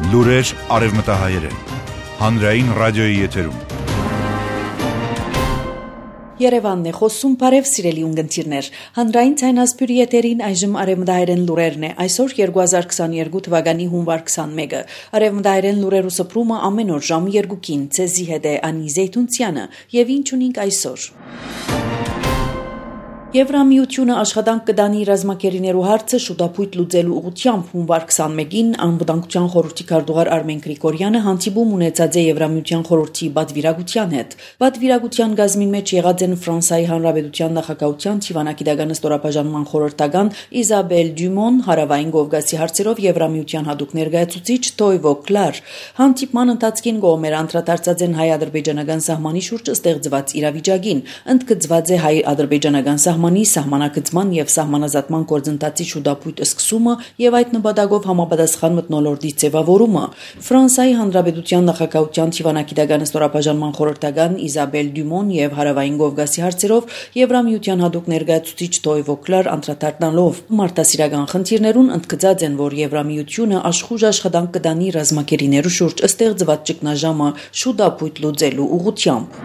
Լուրեր արևմտահայերեն։ Հանրային ռադիոյի եթերում։ Երևանն է խոսում, բարև սիրելի ունգընտիրներ։ Հանրային ցայնասպյուրի եթերին այժմ արևմտահայերեն լուրերն է։ Այսօր 2022 թվականի հունվար 21-ը։ Արևմտահայերեն լուրերու սփռումը ամեն օր ժամը 2-ին ցեզի հետ է Անի Զեյթունցյանը, եւ ինչ ունենք այսօր։ Եվրամիությունը աշխատանք կդանի ռազմակերիներու հարցը շուտապույտ լուծելու ուղղությամբ հունվար 21-ին անվտանգության խորհրդի քարտուղար Արմեն Գրիգորյանը հանդիպում ունեցած է Եվրամիության խորհրդի պատվիրակության հետ։ Պատվիրակության գազմին մեջ եղած են Ֆրանսիայի Հանրապետության նախագահության Թիվանակիդական ստորաբաժանման խորհրդական Իզաբել Դյումոն, Հարավային Կովկասի հարցերով Եվրամիության հատուկ ներկայացուցիչ Թոյվո Կլար։ Հանդիպման ընթացքին կողմերը անդրադարձած են հայ-ադրբեջանական սահմանի շուրջ ստեղծված իրավիճակին, ընդգծված է հայ-ադրբեջանական սահմանի սահմանակցման եւ սահմանազատման գործընթացի շուտապույտ սկսումը եւ այդ նպատակով համապատասխան մթնոլորտի ձևավորումը։ Ֆրանսիայի Հանրապետության նախագահության Թիվանակիդական ստորաբաժանման խորհրդական Իզաբել Դյումոն եւ Հարավային Կովկասի հարցերով Եվրամիության հատուկ ներկայացուցիչ Թոյվո Կլար անդրադառնալով մարդասիրական խնդիրներուն ընդգծած են, որ Եվրամիությունը աշխուժ աշխատանք կդանի ռազմակերիներու շուրջ ստեղծված ճգնաժամը շուտապույտ լուծելու ուղղությամբ։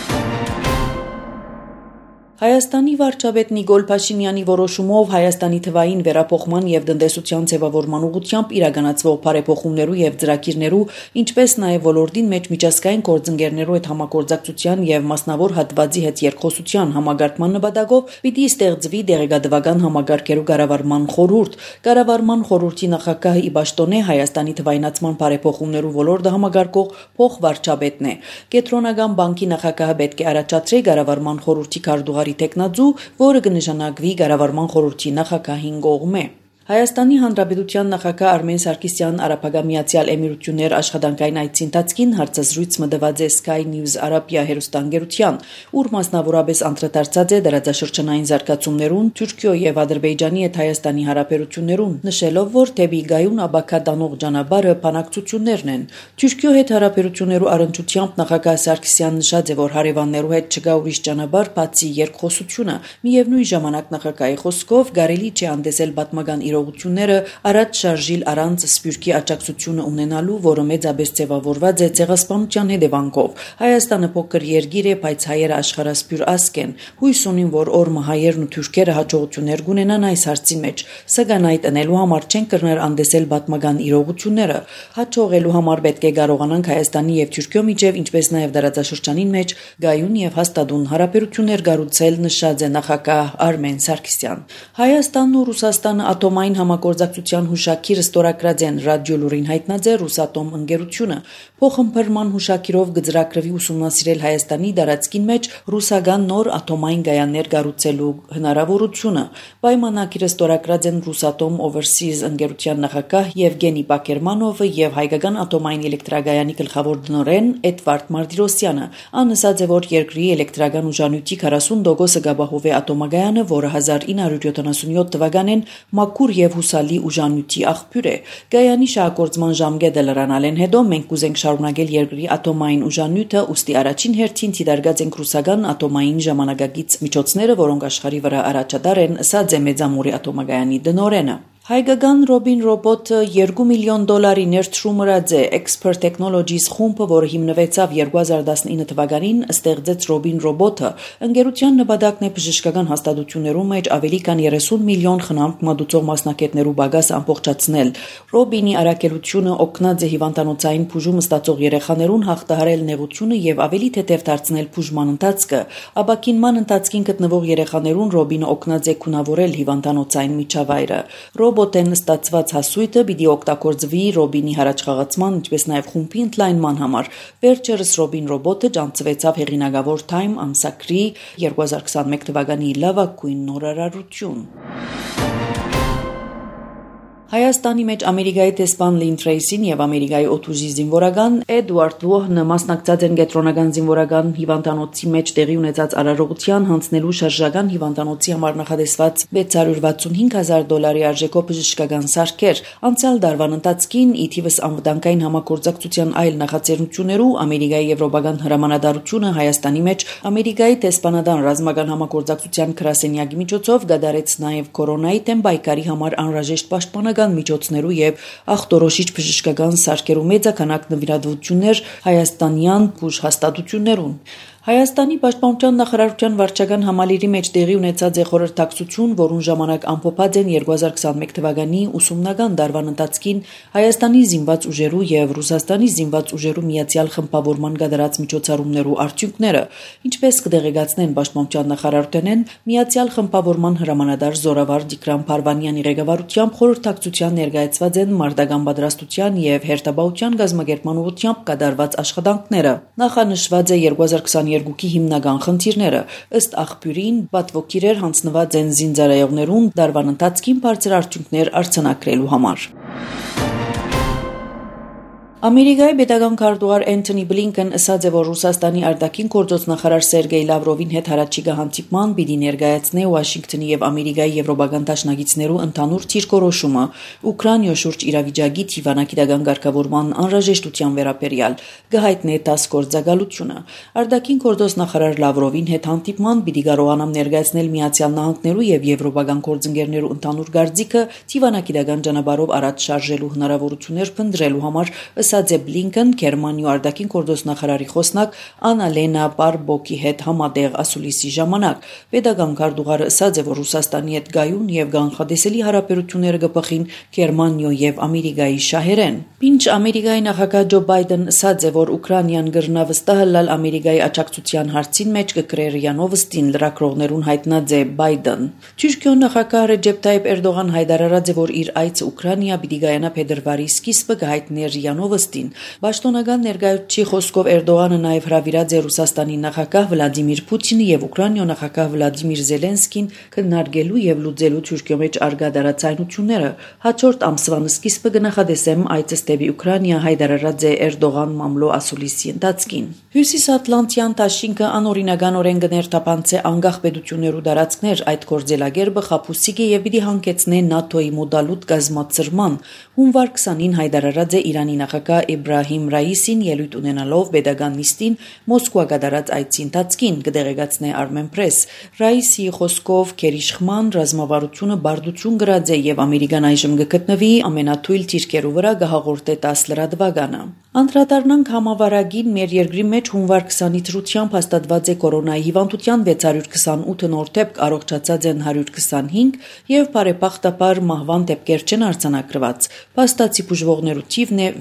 Հայաստանի վարչապետ Նիկոլ Փաշինյանի որոշումով Հայաստանի թվային վերափոխման եւ տնտեսության ձևավորման ուղղությամբ իրականացվող բարեփոխումներու եւ ծրագիրներու, ինչպես նաեւ ոլորտին մեջ միջազգային գործընկերներու հետ համագործակցության եւ մասնավոր հատվածի հետ երկխոսության համագարկման նպատակով պիտի ստեղծվի դեղեկատվական համագարկերու կառավարման խորհուրդ։ Կառավարման խորհրդի նախագահ Իբաշտոնե Հայաստանի թվայնացման բարեփոխումներու ոլորտը համագարկող փոխվարչապետն է։ Կենտրոնական բանկի նախագահը պետք է առաջադրի կառավարման խորհրդի քարտուղար տեխնազու, որը կնշանակվի կառավարման խորհրդի նախագահին կողմէ։ Հայաստանի Հանրապետության նախագահ Արմեն Սարգսյանն Արաբական Միացյալ Էմիրություններ աշխատանքային այցի ընթացքին հարցազրույց մտված է Sky News Arabia հեռուստաընկերության, ուր մասնավորապես անդրադարձած է դարաձաշրջանային զարգացումներուն, Թուրքիո եւ Ադրբեջանի հետ Հայաստանի հարաբերություններուն, նշելով, որ դեպի գայուն աբակա դանող ճանապարհը բանակցություններն են։ Թուրքիո հետ հարաբերություններու առընչությամբ նախագահ Սարգսյանն նշած է, որ հարևաններու հետ չկա ուրիշ ճանապարհ բացի երկխոսությունը։ Միևնույն ժամանակ նախագահի խոսքով կարելի չէ անդեսել պատմական իրողությունները առաջ շարժիլ առանց սպյուրքի աջակցությունը ունենալու, որը մեծապես ձևավորված է ցեղասպանության հետևանքով։ Հայաստանը փոքր երկիր է, բայց հայերը աշխարհասպյուր ազգ են։ Հույս ունին, որ օրը հայերն ու թուրքերը հաջողություններ կունենան այս հարցի մեջ, սակայն այդ անելու համար չեն կրներ անդեսել պատմական իրողությունները։ Հաջողելու համար պետք է կարողանանք Հայաստանի եւ Թուրքիո միջև, ինչպես նաեւ դարաձաշրջանին մեջ գայուն եւ հաստատուն հարաբերություններ կառուցել, նշած է նախագահ Արմեն Սարգսյան։ Հայաստանն ու Ռուսաստանը ատոմային համագործակցության հուշագիրը ստորագրած են, ռադիոլուրին հայտնած է Ռուսատոմ ընկերությունը։ Փոխըմբռնման հուշագիրով գծրակրվի ուսումնասիրել Հայաստանի դարածքին մեջ ռուսական նոր ատոմային կայաններ կառուցելու հնարավորությունը։ Պայմանագիրը ստորագրած են Ռուսատոմ Overseas ընկերության նախագահ Եվգենի Բակերմանովը եւ հայկական ատոմային էլեկտրակայանի գլխավոր տնօրեն Էդվարդ Մարտիրոսյանը։ Անըսած է, որ երկրի էլեկտրական ուժանյութի 40%-ը կապահովի ատոմակայանը, որը 1977 թվականին մաքուր եւ հուսալի ուժանյութի աղբյուր է։ Գայանի շահագործման ժամկետը լրանալեն հետո մենք կուզենք շարունակել երկրի ատոմային ուժանյութը, ուստի առաջին հերթին դիտարկած ենք ռուսական ատոմային ժամանակակից միջոցները, որոնք աշխարհի վրա առաջատար են, ասաց է Մեծամորի ատոմակայանի տնօրենը։ Հայկական Robin ռոբոտը $2 միլիոն ներդրում ըրած է Expert Technologies խումբը, որը հիմնվեցավ 2019 թվականին, ստեղծեց Robin ռոբոտը։ Ընկերության նպատակն է բժշկական հաստատություններում մեջ ավելի քան 30 միլիոն խնամք մատուցող մասնակիցներու բագաս ամբողջացնել։ Robin-ի առաքելությունը օգնած է հիվանդանոցային բուժում ստացող երեխաներուն հաղթահարել նեղությունը եւ ավելի թեթև դարձնել բուժման ընթացքը։ Ապակինման ընթացքին գտնվող երեխաներուն Robin-ը օգնած է գունավորել հիվանդանոցային միջավայրը։ Ռոբոտեն ստացված հասույթը պիտի օգտագործվի Ռոբինի հարաճխաղացման, ինչպես նաև խումբի ընդլայնման համար։ Վերջերս Ռոբին ռոբոտը ջանցվեցավ հեղինակավոր Time ամսագրի 2021 թվականի լավագույն նորարարություն։ Հայաստանի մեջ Ամերիկայի տեսփան Լին Թրեյսին եւ Ամերիկայի օդուժի զինվորական Էդվարդ Վոհնը մասնակցած են կենտրոնական զինվորական հիվանդանոցի մեջ տեղի ունեցած արարողության հանձնելու շարժական հիվանդանոցի համար նախադեсված $655,000 արժեքով բժշկական սարքեր։ Անցյալ դարվան ընթացքին ի թիվս անվտանգային համագործակցության այլ նախաձեռնություններու Ամերիկայի եվրոպական հրամանատարությունը Հայաստանի մեջ Ամերիկայի տեսփանադան ռազմական համագործակցության գրասենյակի միջոցով գդարեց նաեւ կորոնայի դեմ պայքարի համար անհրաժեշտ պաշտպանական բժշկական միջոցներու եւ ախտորոշիչ բժշկական սարքերու մեծականակ նվիրատվություններ հայաստանյան բուժհաստատություններուն։ Հայաստանի պաշտպանության նախարարության վարչական համալիրի մեջ տեղի ունեցած է խորհրդակցություն, որուն ժամանակ ամփոփած են 2021 թվականի ուսումնական դարվան ընթացքին Հայաստանի զինված ուժերու եւ Ռուսաստանի զինված ուժերու միացյալ խմբավորման կատարած միջոցառումներու արդյունքները, ինչպես կդեղեկացնեն պաշտպանության նախարարութենեն, միացյալ խմբավորման հրամանատար Զորավար Դիկրան Փարվանյանի ղեկավարությամբ խորհրդակցության ներկայացված են մարտական պատրաստության եւ հերթապահության գազམ་ակերպման ուղղությամբ կատարված աշխատանքները։ Նախանշված է 2022-ի հիմնական խնդիրները, ըստ աղբյուրին պատվոգիրեր հանձնված են զինծառայողներուն դարվան ընթացքին բարձր արդյունքներ արձանագրելու համար։ Ամերիկայի պետական քարտուղար Էնթոնի Բլինքեն ասաց է, որ Ռուսաստանի արտաքին գործոց նախարար Սերգեյ Լավրովին հետ հրաչիկա հանդիպման պիտի ներկայացնե Վաշինգտոնի եւ Ամերիկայի եվրոպական դաշնակիցներու ընդհանուր դիրքորոշումը Ուկրաինայ շուրջ իրավիճակի դիվանագիտական ղեկավարման անհրաժեշտության վերաբերյալ գահիտնե 10 գործակալությունը։ Արտաքին գործոց նախարար Լավրովին հետ հանդիպման պիտի կարողանամ ներկայացնել Միացյալ Նահանգներու եւ եվրոպական գործընկերներու ընդհանուր գարձիկը դիվանագիտական ճանապարհով առաջ շարժելու հնարավորություններ փնտրելու համար ասաց է Բլինքեն Գերմանիայի արտաքին գործոց նախարարի խոսնակ Անալենա Բարբոկի հետ համատեղ ասուլիսի ժամանակ պետական քարտուղարը ասաց է, որ Ռուսաստանի հետ գայուն եւ կանխատեսելի հարաբերությունները կփոխին Գերմանիայի եւ Ամերիկայի շահերեն։ Ինչ Ամերիկայի նախագահ Ջո Բայդեն ասաց է, որ Ուկրաինան գրնա վստահ լալ Ամերիկայի աջակցության հարցին մեջ կկրեր Յանովստին լրակրողներուն հայտնած է Բայդեն։ Թուրքիոյ նախագահ Ռեջեփ Թայիփ Էրդողան հայտարարած է, որ իր այցը Ուկրաինա պիտի գայանա փետրվարի սկիզբը կհայտներ Յանովստին։ Պաշտոնական ներկայացուցիչ խոսքով Էրդողանը նաև հրավիրած է Ռուսաստանի նախագահ Վլադիմիր Պուտինը եւ Ուկրաինայի նախագահ Վլադիմիր Զելենսկին քննարկելու եւ լուծելու Թուրքիոյ մեջ արգա դարացայնությունները։ Հաջորդ ամսվան սկիզբը կնախադեսեմ այցս դեպի Ուկրաինա հայտարարած է Էրդողան մամլո ասուլիսի ընթացքին։ Հյուսիսատլանտյան դաշինքը անօրինականորեն կներթափանցե անկախ պետություններու դարածքներ այդ գործելագերբը խապուսիկ է եւ պիտի հանգեցնե ՆԱՏՕ-ի մոդալուտ գազմացրման։ Հունվար 20-ին հայտարարած է Իրանի նախագահ Իբրահիմ Ռայիսին ելույթ ունենալով պետական նիստին Մոսկվա կատարած այցի ընթացքին կդեղեկացնե Armen Press։ Ռայիսի խոսքով քերիշխման ռազմավարությունը բարդություն գրած է եւ Ամերիկան այժմ կգտնվի ամենաթույլ դիրքերու վրա գահաղորդե 10 լրատվականը։ Անդրադառնանք համավարագին մեր երկրի մեջ հունվար 20-ի դրությամբ հաստատված է կորոնայի հիվանդության 628 նոր դեպք, առողջացած են 125 եւ բարեբախտաբար մահվան դեպքեր չեն արձանագրված։ Փաստացի բուժվողներու թիվն է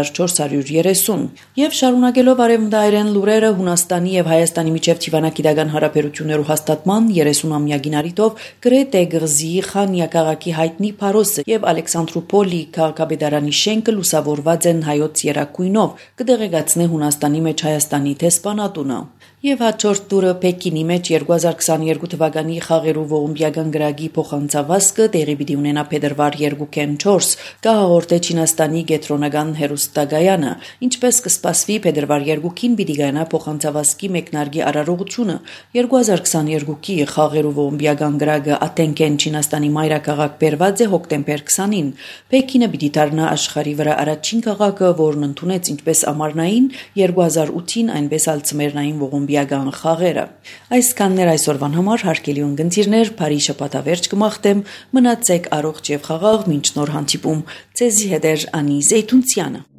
6430 եւ շարունակելով արևմտայրեն լուրերը Հունաստանի եւ Հայաստանի միջև դիվանագիտական հարաբերություններու հաստատման 30-ամյակին առիթով Գրետե Գրզի Խանյա քաղաքի հայտնի Փարոսը եւ Ալեքսանդրոպոլի քաղաքապետարանի շենքը լուսավորված են հայոց երակույնով, կդեղեկացնե Հունաստանի մեջ Հայաստանի դեսպանատունը։ Եվ հաջորդ դուրը Պեկինի մեջ 2022 թվականի խաղերու ողոմբիական գրագի փոխանցավազքը տեղի պիտի ունենա փետրվար 2-ին 4 կահաղորդե Չինաստանի գետրոնական հերոստագայանը, ինչպես կսպասվի փետրվար 2-ին պիտի գանա փոխանցավազքի մեկնարկի արարողությունը 2022-ի խաղերու ողոմբիական գրագը Աթենքեն Չինաստանի մայրաքաղաք բերված է հոկտեմբեր 20-ին։ Պեկինը պիտի դառնա աշխարհի վրա առաջին քաղաքը, որն ընդունեց ինչպես ամառնային 2008-ին, այնպես ալ ցմերնային ողոմբիական խաղերը։ Այսքաններ այսօրվան համար հարգելի ունգընտիրներ, բարի շաբաթավերջ կմաղթեմ, մնացեք առողջ եւ խաղաղ մինչ նոր հանդիպում։ Ձեզի հետ է Անի Զեյթունցյանը։